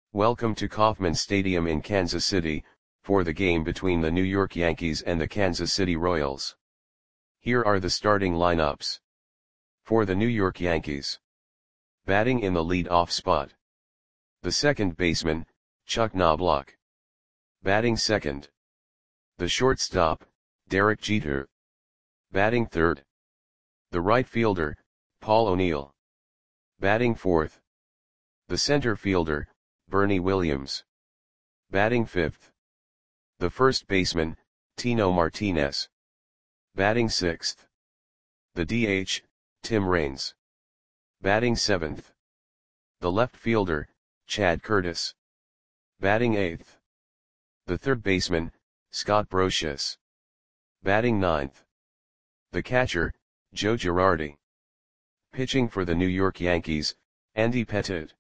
Welcome to Kauffman Stadium in Kansas City, for the game between the New York Yankees and the Kansas City Royals. Here are the starting lineups. For the New York Yankees. Batting in the lead-off spot. The second baseman, Chuck Knobloch. Batting second. The shortstop, Derek Jeter. Batting third. The right fielder, Paul O'Neill. Batting fourth. The center fielder, Bernie Williams. Batting fifth. The first baseman, Tino Martinez. Batting sixth. The DH, Tim Raines. Batting seventh. The left fielder, Chad Curtis. Batting eighth. The third baseman, Scott Brosius. Batting ninth. The catcher, Joe Girardi. Pitching for the New York Yankees, Andy Pettitte.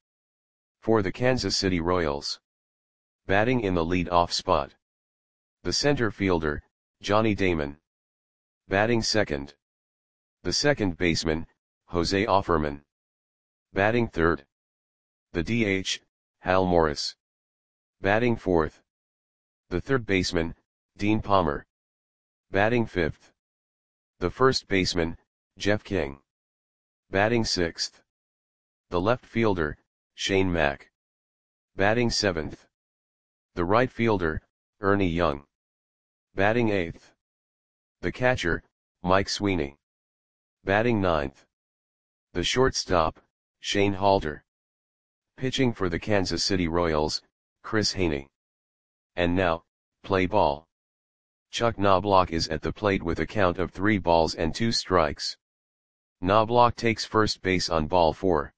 For the Kansas City Royals. Batting in the lead-off spot. The center fielder, Johnny Damon. Batting second. The second baseman, Jose Offerman. Batting third. The DH, Hal Morris. Batting fourth. The third baseman, Dean Palmer. Batting fifth. The first baseman, Jeff King. Batting sixth. The left fielder, Shane Mack. Batting seventh. The right fielder, Ernie Young. Batting eighth. The catcher, Mike Sweeney. Batting ninth. The shortstop, Shane Halter. Pitching for the Kansas City Royals, Chris Haney. And now, play ball. Chuck Knobloch is at the plate with a count of 3 balls and 2 strikes. Knobloch takes first base on ball 4.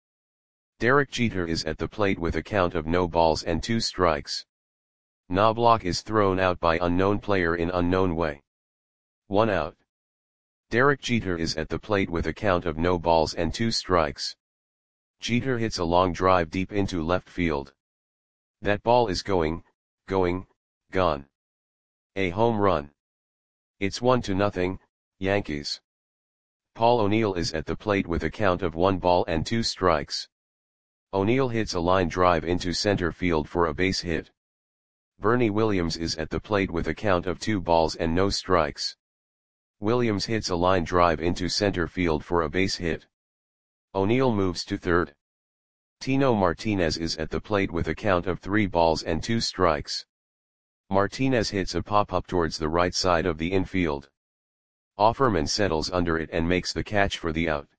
Derek Jeter is at the plate with a count of no balls and 2 strikes. Knobloch is thrown out by unknown player in unknown way. 1 out. Derek Jeter is at the plate with a count of no balls and 2 strikes. Jeter hits a long drive deep into left field. That ball is gone. A home run. It's 1-0, Yankees. Paul O'Neill is at the plate with a count of 1 ball and 2 strikes. O'Neill hits a line drive into center field for a base hit. Bernie Williams is at the plate with a count of 2 balls and no strikes. Williams hits a line drive into center field for a base hit. O'Neill moves to third. Tino Martinez is at the plate with a count of 3 balls and 2 strikes. Martinez hits a pop-up towards the right side of the infield. Offerman settles under it and makes the catch for the out.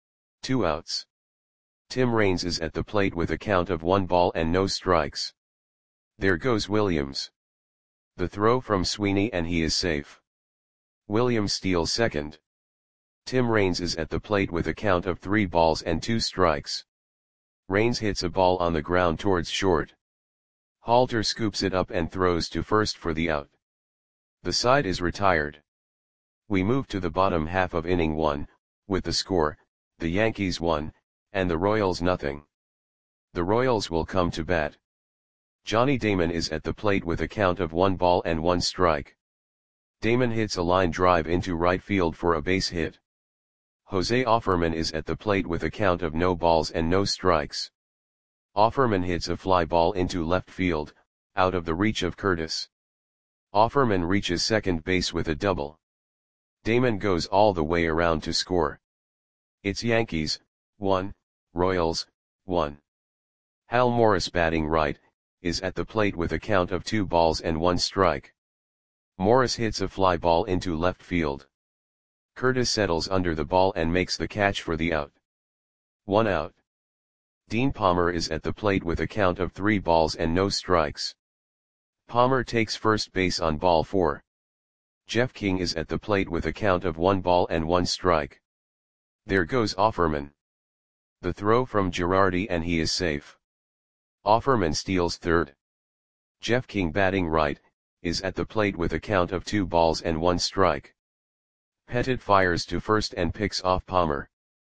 2 outs. Tim Raines is at the plate with a count of 1 ball and no strikes. There goes Williams. The throw from Sweeney and he is safe. Williams steals second. Tim Raines is at the plate with a count of 3 balls and 2 strikes. Raines hits a ball on the ground towards short. Halter scoops it up and throws to first for the out. The side is retired. We move to the bottom half of inning 1, with the score, the Yankees 1, and the Royals 0. The Royals will come to bat. Johnny Damon is at the plate with a count of 1 ball and 1 strike. Damon hits a line drive into right field for a base hit. Jose Offerman is at the plate with a count of no balls and no strikes. Offerman hits a fly ball into left field, out of the reach of Curtis. Offerman reaches second base with a double. Damon goes all the way around to score. It's Yankees 1, Royals 1. Hal Morris, batting right, is at the plate with a count of 2 balls and 1 strike. Morris hits a fly ball into left field. Curtis settles under the ball and makes the catch for the out. 1 out. Dean Palmer is at the plate with a count of 3 balls and no strikes. Palmer takes first base on ball 4. Jeff King is at the plate with a count of 1 ball and 1 strike. There goes Offerman. The throw from Girardi and he is safe. Offerman steals third. Jeff King, batting right, is at the plate with a count of 2 balls and 1 strike. Pettitte fires to first and picks off Palmer.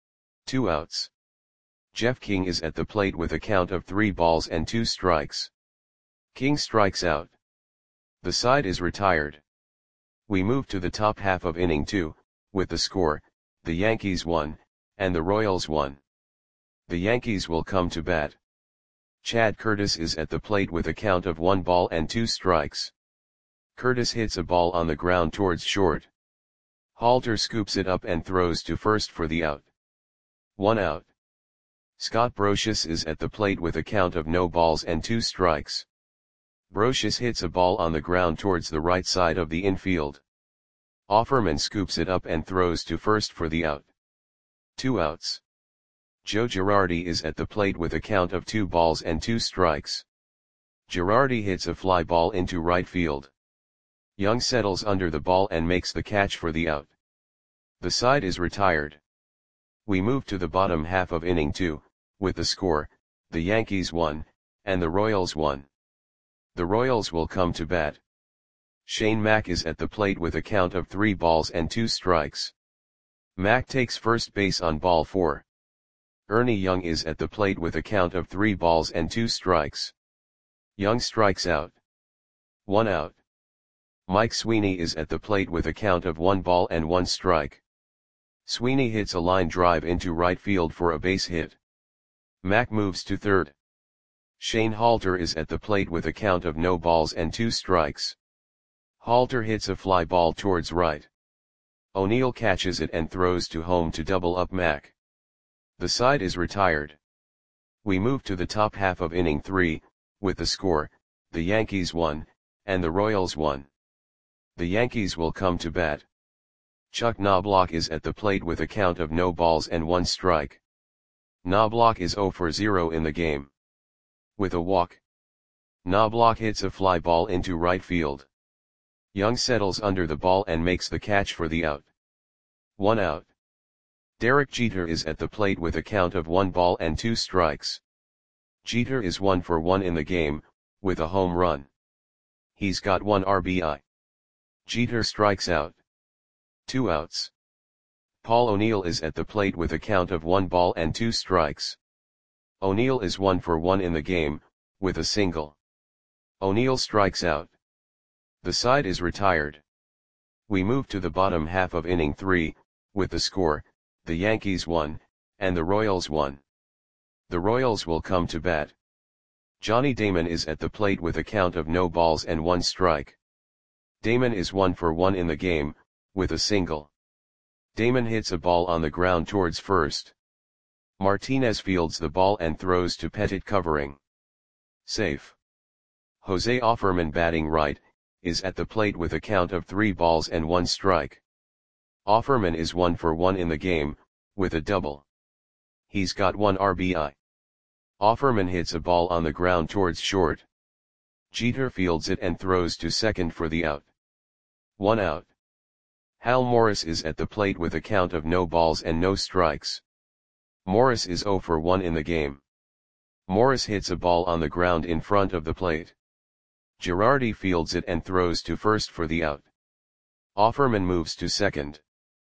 2 outs. Jeff King is at the plate with a count of 3 balls and 2 strikes. King strikes out. The side is retired. We move to the top half of inning 2, with the score, the Yankees 1, and the Royals 1. The Yankees will come to bat. Chad Curtis is at the plate with a count of 1 ball and 2 strikes. Curtis hits a ball on the ground towards short. Halter scoops it up and throws to first for the out. 1 out. Scott Brocious is at the plate with a count of no balls and 2 strikes. Brocious hits a ball on the ground towards the right side of the infield. Offerman scoops it up and throws to first for the out. 2 outs. Joe Girardi is at the plate with a count of 2 balls and 2 strikes. Girardi hits a fly ball into right field. Young settles under the ball and makes the catch for the out. The side is retired. We move to the bottom half of inning 2, with the score, the Yankees 1, and the Royals 1. The Royals will come to bat. Shane Mack is at the plate with a count of 3 balls and 2 strikes. Mack takes first base on ball 4. Ernie Young is at the plate with a count of 3 balls and 2 strikes. Young strikes out. 1 out. Mike Sweeney is at the plate with a count of 1 ball and 1 strike. Sweeney hits a line drive into right field for a base hit. Mack moves to third. Shane Halter is at the plate with a count of no balls and 2 strikes. Halter hits a fly ball towards right. O'Neill catches it and throws to home to double up Mack. The side is retired. We move to the top half of inning 3, with the score, the Yankees 1, and the Royals 1. The Yankees will come to bat. Chuck Knobloch is at the plate with a count of no balls and 1 strike. Knobloch is 0 for 0 in the game. With a walk, Knobloch hits a fly ball into right field. Young settles under the ball and makes the catch for the out. 1 out. Derek Jeter is at the plate with a count of 1 ball and 2 strikes. Jeter is 1 for 1 in the game, with a home run. He's got 1 RBI. Jeter strikes out. 2 outs. Paul O'Neill is at the plate with a count of 1 ball and 2 strikes. O'Neill is 1 for 1 in the game, with a single. O'Neill strikes out. The side is retired. We move to the bottom half of inning 3, with the score, the Yankees 1, and the Royals 1. The Royals will come to bat. Johnny Damon is at the plate with a count of no balls and 1 strike. Damon is 1 for 1 in the game, with a single. Damon hits a ball on the ground towards first. Martinez fields the ball and throws to Pettit covering. Safe. Jose Offerman batting right, is at the plate with a count of 3 balls and 1 strike. Offerman is 1 for 1 in the game, with a double. He's got 1 RBI. Offerman hits a ball on the ground towards short. Jeter fields it and throws to second for the out. 1 out. Hal Morris is at the plate with a count of no balls and no strikes. Morris is 0 for 1 in the game. Morris hits a ball on the ground in front of the plate. Girardi fields it and throws to first for the out. Offerman moves to second.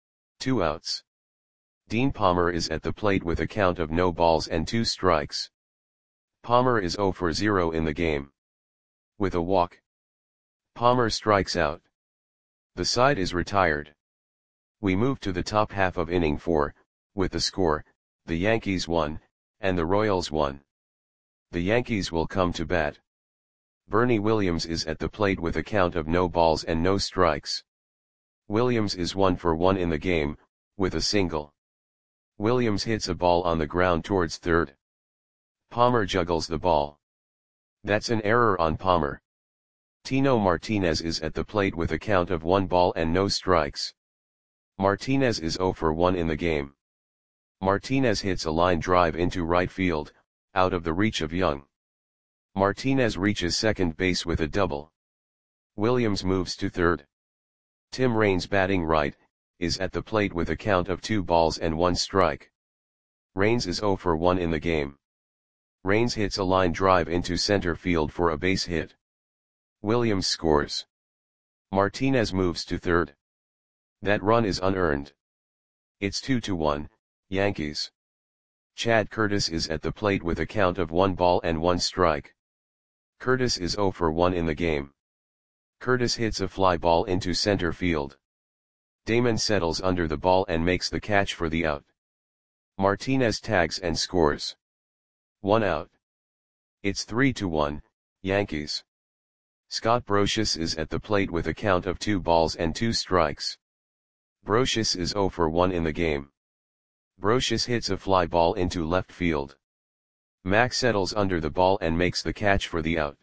2 outs. Dean Palmer is at the plate with a count of no balls and 2 strikes. Palmer is 0 for 0 in the game. With a walk, Palmer strikes out. The side is retired. We move to the top half of inning 4, with the score, the Yankees 1, and the Royals 1. The Yankees will come to bat. Bernie Williams is at the plate with a count of no balls and no strikes. Williams is 1 for 1 in the game, with a single. Williams hits a ball on the ground towards third. Palmer juggles the ball. That's an error on Palmer. Tino Martinez is at the plate with a count of 1 ball and no strikes. Martinez is 0 for 1 in the game. Martinez hits a line drive into right field, out of the reach of Young. Martinez reaches second base with a double. Williams moves to third. Tim Raines batting right, is at the plate with a count of 2 balls and 1 strike. Raines is 0 for 1 in the game. Raines hits a line drive into center field for a base hit. Williams scores. Martinez moves to third. That run is unearned. It's 2-1, Yankees. Chad Curtis is at the plate with a count of 1 ball and 1 strike. Curtis is 0 for 1 in the game. Curtis hits a fly ball into center field. Damon settles under the ball and makes the catch for the out. Martinez tags and scores. 1 out. It's 3-1, Yankees. Scott Brosius is at the plate with a count of 2 balls and 2 strikes. Brosius is 0 for 1 in the game. Brosius hits a fly ball into left field. Mack settles under the ball and makes the catch for the out.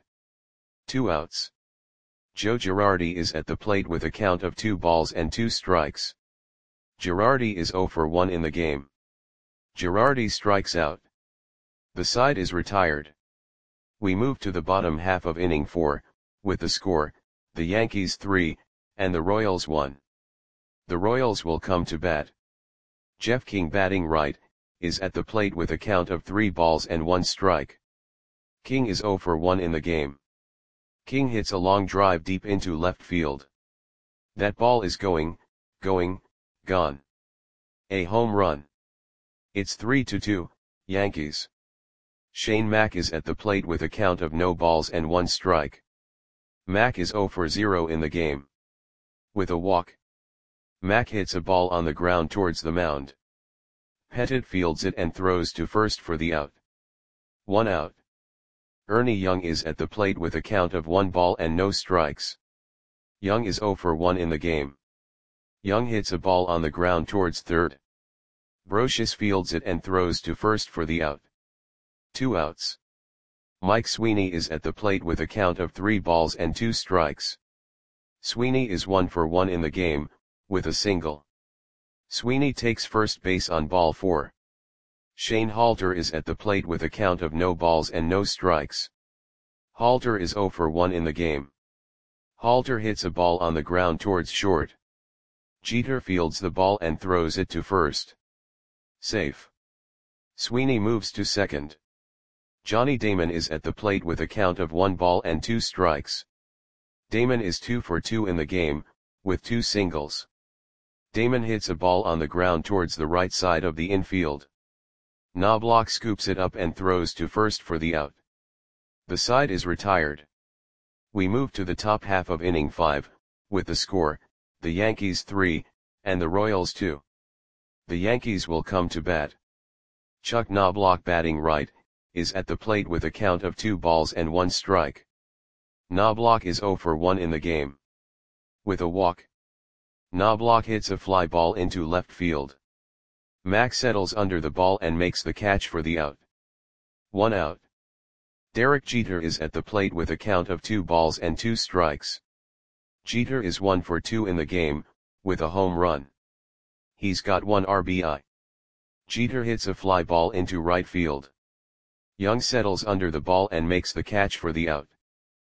2 outs. Joe Girardi is at the plate with a count of 2 balls and 2 strikes. Girardi is 0 for 1 in the game. Girardi strikes out. The side is retired. We move to the bottom half of inning 4, with the score, the Yankees 3, and the Royals 1. The Royals will come to bat. Jeff King, batting right, is at the plate with a count of 3 balls and 1 strike. King is 0 for 1 in the game. King hits a long drive deep into left field. That ball is going, gone. A home run. It's 3-2, Yankees. Shane Mack is at the plate with a count of no balls and 1 strike. Mack is 0 for 0 in the game. With a walk. Mack hits a ball on the ground towards the mound. Pettit fields it and throws to first for the out. 1 out. Ernie Young is at the plate with a count of 1 ball and no strikes. Young is 0 for 1 in the game. Young hits a ball on the ground towards third. Brosius fields it and throws to first for the out. 2 outs. Mike Sweeney is at the plate with a count of 3 balls and 2 strikes. Sweeney is 1 for 1 in the game, with a single. Sweeney takes first base on ball 4. Shane Halter is at the plate with a count of no balls and no strikes. Halter is 0 for 1 in the game. Halter hits a ball on the ground towards short. Jeter fields the ball and throws it to first. Safe. Sweeney moves to second. Johnny Damon is at the plate with a count of 1 ball and 2 strikes. Damon is 2 for 2 in the game, with 2 singles. Damon hits a ball on the ground towards the right side of the infield. Knobloch scoops it up and throws to first for the out. The side is retired. We move to the top half of inning 5, with the score, the Yankees 3, and the Royals 2. The Yankees will come to bat. Chuck Knobloch, batting right, is at the plate with a count of 2 balls and 1 strike. Knobloch is 0 for 1 in the game. With a walk. Knobloch hits a fly ball into left field. Mack settles under the ball and makes the catch for the out. 1 out. Derek Jeter is at the plate with a count of 2 balls and 2 strikes. Jeter is 1 for 2 in the game, with a home run. He's got 1 RBI. Jeter hits a fly ball into right field. Young settles under the ball and makes the catch for the out.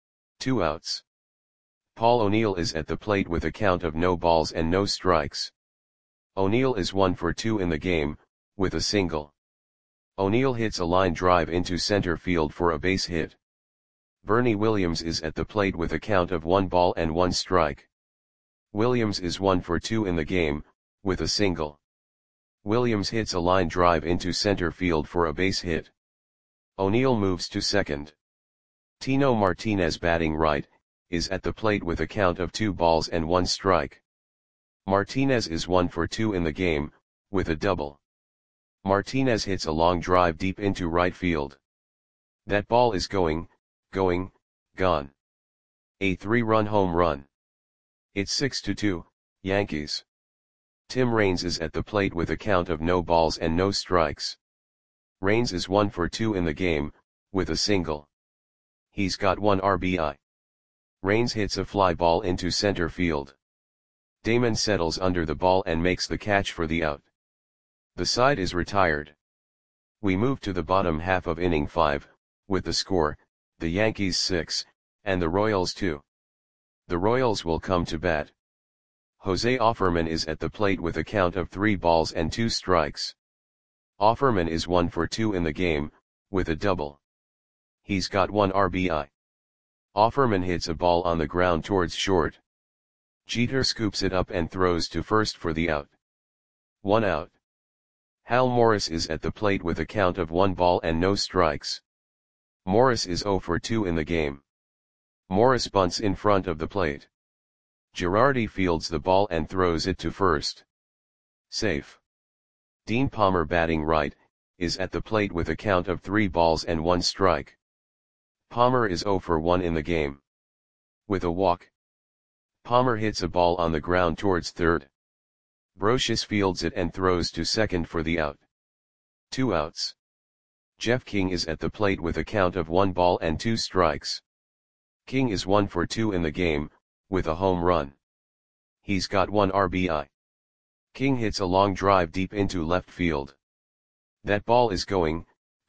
2 outs. Paul O'Neill is at the plate with a count of no balls and no strikes. O'Neill is 1 for 2 in the game, with a single. O'Neill hits a line drive into center field for a base hit. Bernie Williams is at the plate with a count of 1 ball and 1 strike. Williams is 1 for 2 in the game, with a single. Williams hits a line drive into center field for a base hit. O'Neill moves to second. Tino Martinez, batting right, is at the plate with a count of 2 balls and 1 strike. Martinez is 1 for 2 in the game, with a double. Martinez hits a long drive deep into right field. That ball is going, gone. A 3-run home run. It's 6-2, Yankees. Tim Raines is at the plate with a count of no balls and no strikes. Raines is 1 for 2 in the game, with a single. He's got 1 RBI. Raines hits a fly ball into center field. Damon settles under the ball and makes the catch for the out. The side is retired. We move to the bottom half of inning 5, with the score, the Yankees 6, and the Royals 2. The Royals will come to bat. Jose Offerman is at the plate with a count of 3 balls and 2 strikes. Offerman is 1 for 2 in the game, with a double. He's got 1 RBI. Offerman hits a ball on the ground towards short. Jeter scoops it up and throws to first for the out. 1 out. Hal Morris is at the plate with a count of 1 ball and no strikes. Morris is 0 for 2 in the game. Morris bunts in front of the plate. Girardi fields the ball and throws it to first. Safe. Dean Palmer, batting right, is at the plate with a count of 3 balls and 1 strike. Palmer is 0 for 1 in the game. With a walk, Palmer hits a ball on the ground towards third. Brocious fields it and throws to second for the out. 2 outs. Jeff King is at the plate with a count of 1 ball and 2 strikes. King is 1 for 2 in the game, with a home run. He's got 1 RBI. King hits a long drive deep into left field. That ball is going,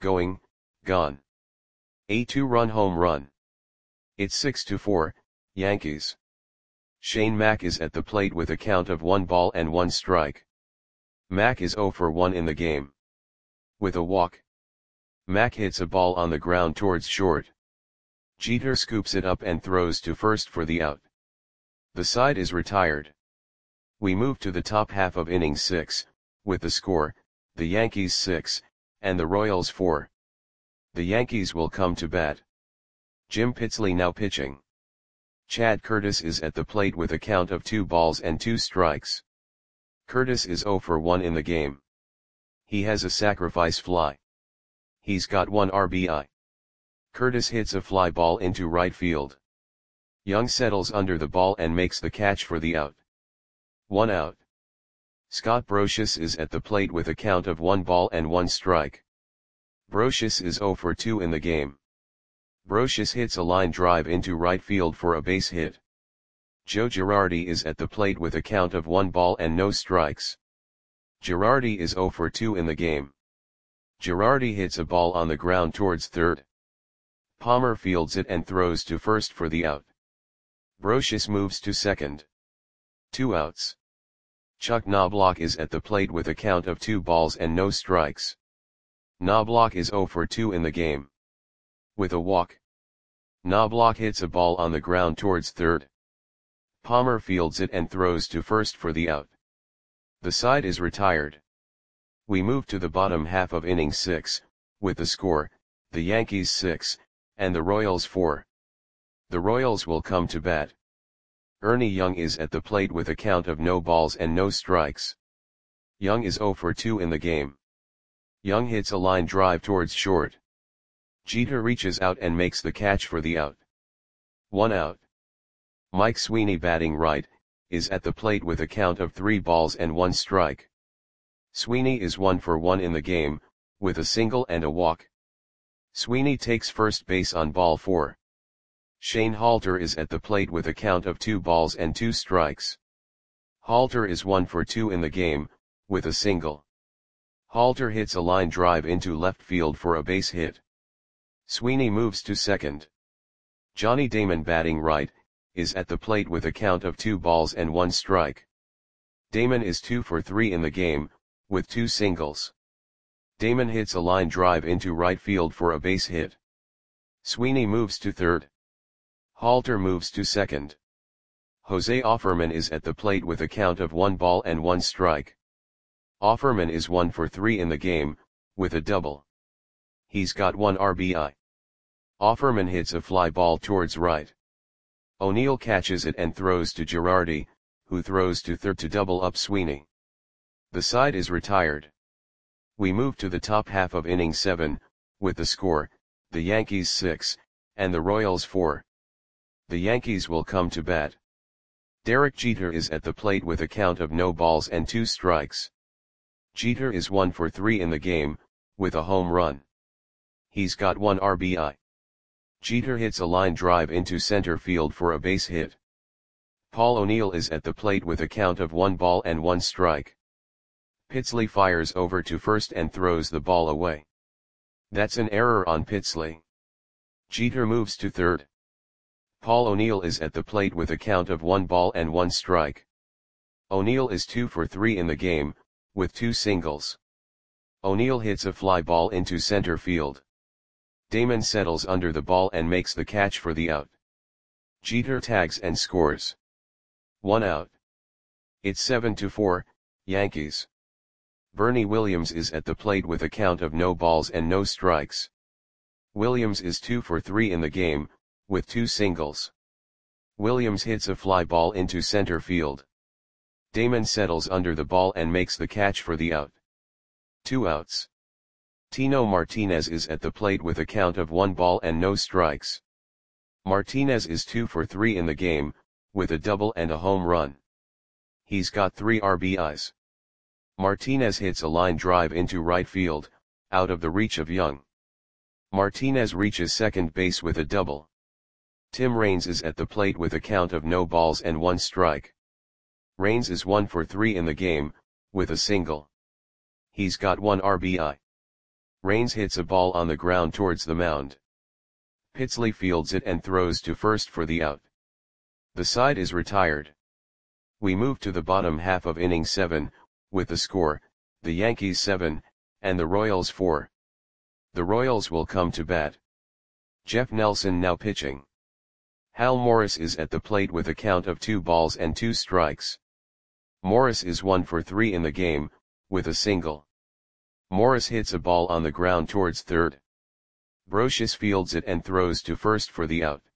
gone. A 2-run home run. It's 6-4, Yankees. Shane Mack is at the plate with a count of 1 ball and 1 strike. Mack is 0 for 1 in the game. With a walk, Mack hits a ball on the ground towards short. Jeter scoops it up and throws to first for the out. The side is retired. We move to the top half of inning 6, with the score, the Yankees 6, and the Royals 4. The Yankees will come to bat. Jim Pitsley now pitching. Chad Curtis is at the plate with a count of 2 balls and 2 strikes. Curtis is 0 for 1 in the game. He has a sacrifice fly. He's got 1 RBI. Curtis hits a fly ball into right field. Young settles under the ball and makes the catch for the out. 1 out. Scott Brocious is at the plate with a count of 1 ball and 1 strike. Brocious is 0 for 2 in the game. Brocious hits a line drive into right field for a base hit. Joe Girardi is at the plate with a count of 1 ball and no strikes. Girardi is 0 for 2 in the game. Girardi hits a ball on the ground towards third. Palmer fields it and throws to first for the out. Brocious moves to second. 2 outs. Chuck Knobloch is at the plate with a count of 2 balls and no strikes. Knobloch is 0 for 2 in the game. With a walk, Knobloch hits a ball on the ground towards third. Palmer fields it and throws to first for the out. The side is retired. We move to the bottom half of inning 6, with the score, the Yankees 6, and the Royals 4. The Royals will come to bat. Ernie Young is at the plate with a count of no balls and no strikes. Young is 0 for 2 in the game. Young hits a line drive towards short. Jeter reaches out and makes the catch for the out. 1 out. Mike Sweeney, batting right, is at the plate with a count of 3 balls and 1 strike. Sweeney is 1 for 1 in the game, with a single and a walk. Sweeney takes first base on ball 4. Shane Halter is at the plate with a count of 2 balls and 2 strikes. Halter is 1 for 2 in the game, with a single. Halter hits a line drive into left field for a base hit. Sweeney moves to second. Johnny Damon, batting right, is at the plate with a count of 2 balls and 1 strike. Damon is 2 for 3 in the game, with 2 singles. Damon hits a line drive into right field for a base hit. Sweeney moves to third. Halter moves to second. Jose Offerman is at the plate with a count of 1 ball and 1 strike. Offerman is 1 for 3 in the game, with a double. He's got 1 RBI. Offerman hits a fly ball towards right. O'Neill catches it and throws to Girardi, who throws to third to double up Sweeney. The side is retired. We move to the top half of inning 7, with the score, the Yankees 6, and the Royals 4. The Yankees will come to bat. Derek Jeter is at the plate with a count of no balls and 2 strikes. Jeter is 1 for 3 in the game, with a home run. He's got 1 RBI. Jeter hits a line drive into center field for a base hit. Paul O'Neill is at the plate with a count of 1 ball and 1 strike. Pitsley fires over to first and throws the ball away. That's an error on Pitsley. Jeter moves to third. Paul O'Neill is at the plate with a count of 1 ball and 1 strike. O'Neill is 2 for 3 in the game, with 2 singles. O'Neill hits a fly ball into center field. Damon settles under the ball and makes the catch for the out. Jeter tags and scores. 1 out. It's 7-4, Yankees. Bernie Williams is at the plate with a count of no balls and no strikes. Williams is 2 for 3 in the game, with 2 singles. Williams hits a fly ball into center field. Damon settles under the ball and makes the catch for the out. 2 outs. Tino Martinez is at the plate with a count of 1 ball and no strikes. Martinez is 2 for 3 in the game, with a double and a home run. He's got 3 RBIs. Martinez hits a line drive into right field, out of the reach of Young. Martinez reaches second base with a double. Tim Raines is at the plate with a count of no balls and 1 strike. Raines is 1 for 3 in the game, with a single. He's got 1 RBI. Raines hits a ball on the ground towards the mound. Pitsley fields it and throws to first for the out. The side is retired. We move to the bottom half of inning 7, with the score, the Yankees 7, and the Royals 4. The Royals will come to bat. Jeff Nelson now pitching. Hal Morris is at the plate with a count of 2 balls and 2 strikes. Morris is 1 for 3 in the game, with a single. Morris hits a ball on the ground towards third. Brocious fields it and throws to first for the out.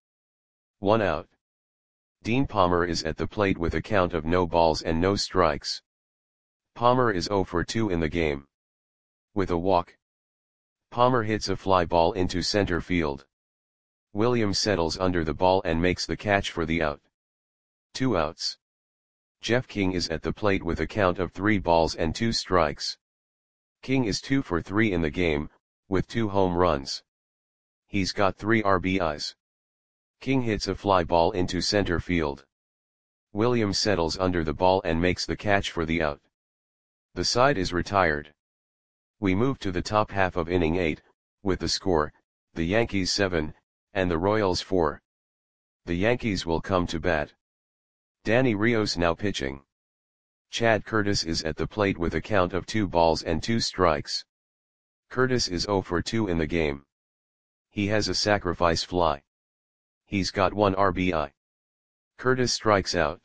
1 out. Dean Palmer is at the plate with a count of no balls and no strikes. Palmer is 0 for 2 in the game. With a walk. Palmer hits a fly ball into center field. Williams settles under the ball and makes the catch for the out. 2 outs. Jeff King is at the plate with a count of 3 balls and 2 strikes. King is 2 for 3 in the game, with 2 home runs. He's got 3 RBIs. King hits a fly ball into center field. Williams settles under the ball and makes the catch for the out. The side is retired. We move to the top half of inning 8, with the score, the Yankees 7, and the Royals 4. The Yankees will come to bat. Danny Rios now pitching. Chad Curtis is at the plate with a count of 2 balls and 2 strikes. Curtis is 0 for 2 in the game. He has a sacrifice fly. He's got 1 RBI. Curtis strikes out.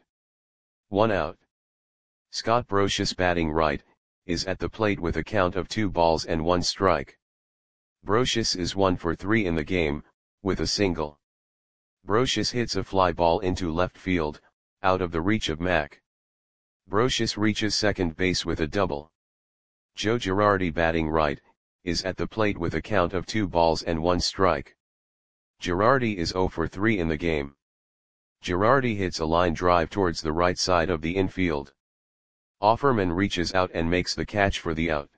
1 out. Scott Brocious batting right, is at the plate with a count of 2 balls and 1 strike. Brocious is 1 for 3 in the game, with a single. Brocious hits a fly ball into left field, out of the reach of Mack. Brocious reaches second base with a double. Joe Girardi batting right, is at the plate with a count of 2 balls and 1 strike. Girardi is 0 for 3 in the game. Girardi hits a line drive towards the right side of the infield. Offerman reaches out and makes the catch for the out.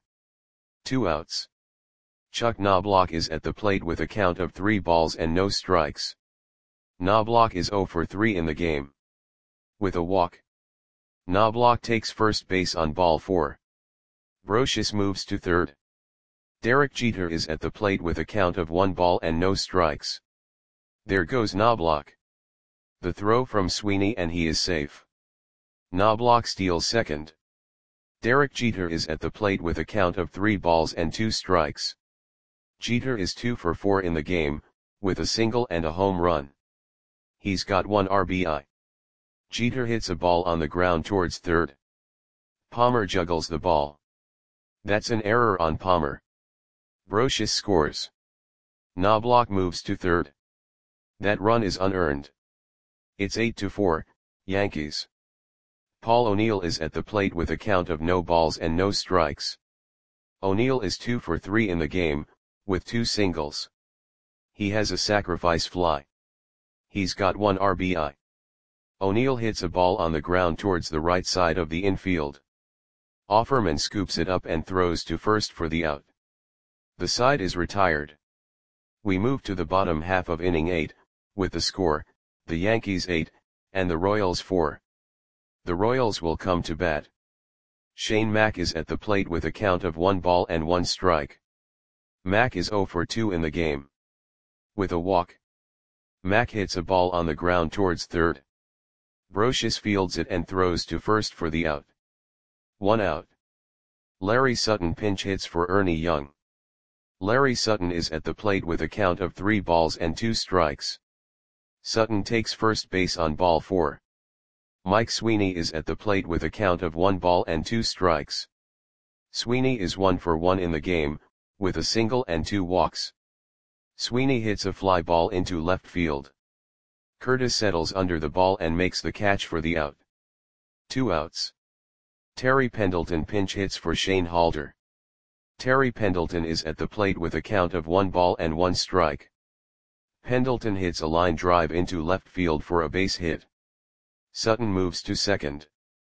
2 outs. Chuck Knobloch is at the plate with a count of 3 balls and no strikes. Knobloch is 0 for 3 in the game. With a walk. Knobloch takes first base on ball 4. Brocious moves to third. Derek Jeter is at the plate with a count of 1 ball and no strikes. There goes Knobloch. The throw from Sweeney and he is safe. Knobloch steals second. Derek Jeter is at the plate with a count of 3 balls and 2 strikes. Jeter is 2 for 4 in the game, with a single and a home run. He's got 1 RBI. Jeter hits a ball on the ground towards third. Palmer juggles the ball. That's an error on Palmer. Brocious scores. Knobloch moves to third. That run is unearned. It's 8-4, Yankees. Paul O'Neill is at the plate with a count of no balls and no strikes. O'Neill is 2 for 3 in the game, with 2 singles. He has a sacrifice fly. He's got 1 RBI. O'Neill hits a ball on the ground towards the right side of the infield. Offerman scoops it up and throws to first for the out. The side is retired. We move to the bottom half of inning 8, with the score, the Yankees 8, and the Royals 4. The Royals will come to bat. Shane Mack is at the plate with a count of 1 ball and 1 strike. Mack is 0 for 2 in the game. With a walk. Mack hits a ball on the ground towards third. Brocious fields it and throws to first for the out. 1 out. Larry Sutton pinch hits for Ernie Young. Larry Sutton is at the plate with a count of 3 balls and 2 strikes. Sutton takes first base on ball 4. Mike Sweeney is at the plate with a count of 1 ball and 2 strikes. Sweeney is 1 for 1 in the game, with a single and 2 walks. Sweeney hits a fly ball into left field. Curtis settles under the ball and makes the catch for the out. 2 outs. Terry Pendleton pinch hits for Shane Halder. Terry Pendleton is at the plate with a count of 1 ball and 1 strike. Pendleton hits a line drive into left field for a base hit. Sutton moves to second.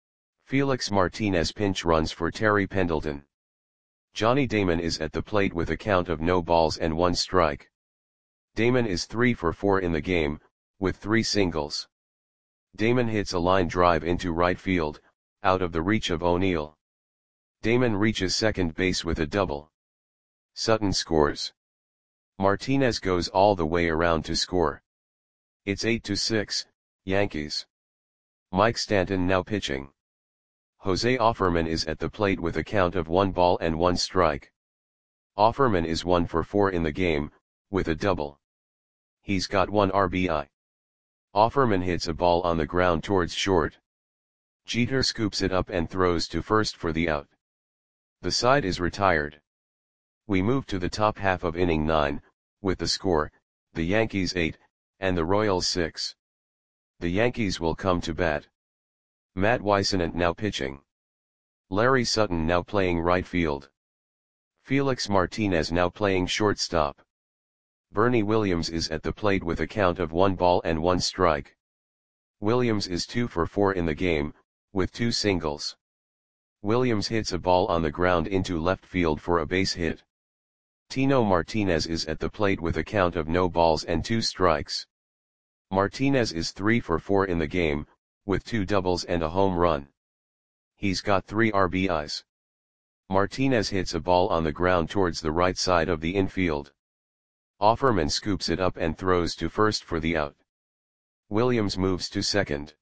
Felix Martinez pinch runs for Terry Pendleton. Johnny Damon is at the plate with a count of no balls and 1 strike. Damon is 3 for 4 in the game, with 3 singles. Damon hits a line drive into right field, out of the reach of O'Neill. Damon reaches second base with a double. Sutton scores. Martinez goes all the way around to score. It's 8-6, Yankees. Mike Stanton now pitching. Jose Offerman is at the plate with a count of 1 ball and 1 strike. Offerman is 1 for 4 in the game, with a double. He's got 1 RBI. Offerman hits a ball on the ground towards short. Jeter scoops it up and throws to first for the out. The side is retired. We move to the top half of inning 9, with the score, the Yankees 8, and the Royals 6. The Yankees will come to bat. Matt Whisenant now pitching. Larry Sutton now playing right field. Felix Martinez now playing shortstop. Bernie Williams is at the plate with a count of 1 ball and 1 strike. Williams is 2 for 4 in the game, with 2 singles. Williams hits a ball on the ground into left field for a base hit. Tino Martinez is at the plate with a count of no balls and 2 strikes. Martinez is 3 for 4 in the game, with 2 doubles and a home run. He's got 3 RBIs. Martinez hits a ball on the ground towards the right side of the infield. Offerman scoops it up and throws to first for the out. Williams moves to second.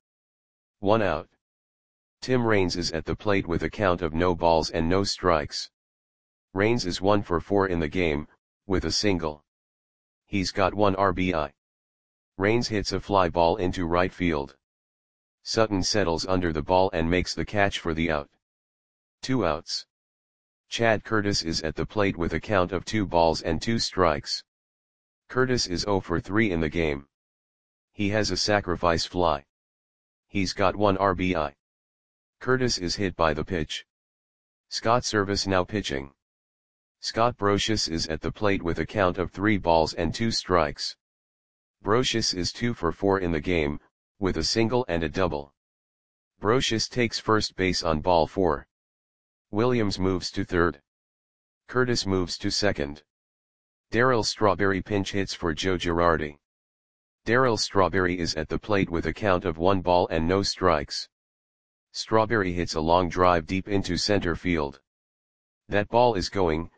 1 out. Tim Raines is at the plate with a count of no balls and no strikes. Raines is 1 for 4 in the game, with a single. He's got 1 RBI. Raines hits a fly ball into right field. Sutton settles under the ball and makes the catch for the out. 2 outs. Chad Curtis is at the plate with a count of 2 balls and 2 strikes. Curtis is 0 for 3 in the game. He has a sacrifice fly. He's got 1 RBI. Curtis is hit by the pitch. Scott Service now pitching. Scott Brosius is at the plate with a count of 3 balls and 2 strikes. Brosius is 2 for 4 in the game, with a single and a double. Brosius takes first base on ball 4. Williams moves to third. Curtis moves to second. Darryl Strawberry pinch hits for Joe Girardi. Darryl Strawberry is at the plate with a count of 1 ball and no strikes. Strawberry hits a long drive deep into center field. That ball is gone.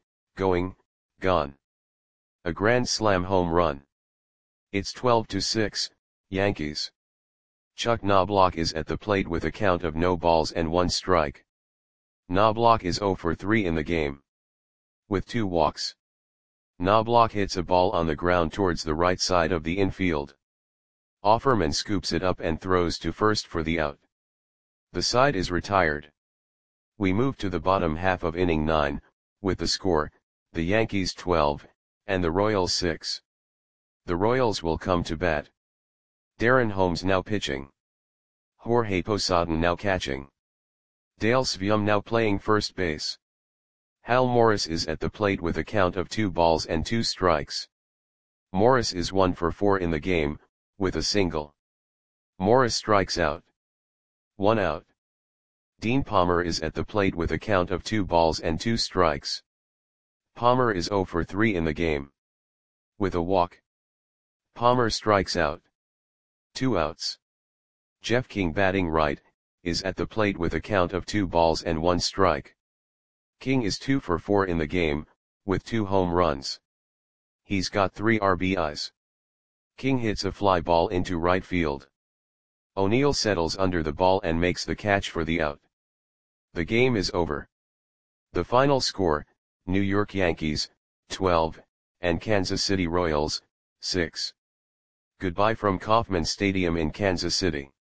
A grand slam home run. It's 12-6, Yankees. Chuck Knobloch is at the plate with a count of no balls and 1 strike. Knobloch is 0 for 3 in the game. With 2 walks. Knobloch hits a ball on the ground towards the right side of the infield. Offerman scoops it up and throws to first for the out. The side is retired. We move to the bottom half of inning 9, with the score, the Yankees 12, and the Royals 6. The Royals will come to bat. Darren Holmes now pitching. Jorge Posada now catching. Dale Sveum now playing first base. Hal Morris is at the plate with a count of 2 balls and 2 strikes. Morris is 1 for 4 in the game, with a single. Morris strikes out. 1 out. Dean Palmer is at the plate with a count of 2 balls and 2 strikes. Palmer is 0 for 3 in the game. With a walk. Palmer strikes out. 2 outs. Jeff King batting right, is at the plate with a count of 2 balls and 1 strike. King is 2 for 4 in the game, with 2 home runs. He's got 3 RBIs. King hits a fly ball into right field. O'Neill settles under the ball and makes the catch for the out. The game is over. The final score, New York Yankees, 12, and Kansas City Royals, 6. Goodbye from Kauffman Stadium in Kansas City.